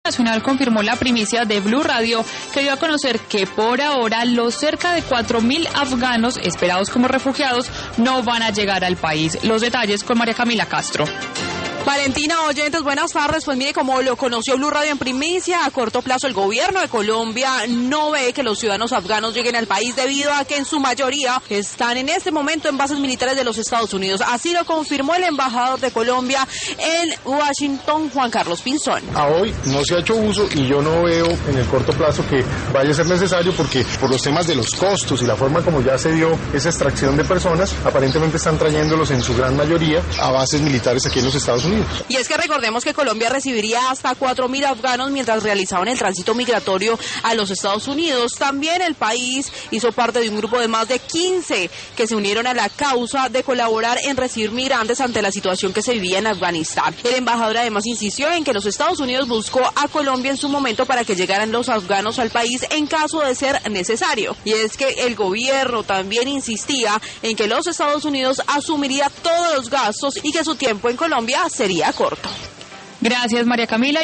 Nacional confirmó la primicia de Blue Radio, que dio a conocer que por ahora los cerca de 4.000 afganos esperados como refugiados no van a llegar al país. Los detalles con María Camila Castro. Valentina, oyentes, buenas tardes. Pues mire, como lo conoció Blue Radio en primicia, a corto plazo el gobierno de Colombia no ve que los ciudadanos afganos lleguen al país debido a que en su mayoría están en este momento en bases militares de los Estados Unidos. Así lo confirmó el embajador de Colombia en Washington, Juan Carlos Pinzón. A hoy no se ha hecho uso y yo no veo en el corto plazo que vaya a ser necesario porque por los temas de los costos y la forma como ya se dio esa extracción de personas, aparentemente están trayéndolos en su gran mayoría a bases militares aquí en los Estados Unidos. Y es que recordemos que Colombia recibiría hasta 4.000 afganos mientras realizaban el tránsito migratorio a los Estados Unidos. También el país hizo parte de un grupo de más de 15 que se unieron a la causa de colaborar en recibir migrantes ante la situación que se vivía en Afganistán. El embajador además insistió en que los Estados Unidos buscó a Colombia en su momento para que llegaran los afganos al país en caso de ser necesario. Y es que el gobierno también insistía en que los Estados Unidos asumiría todos los gastos y que su tiempo en Colombia sería corto. Gracias, María Camila.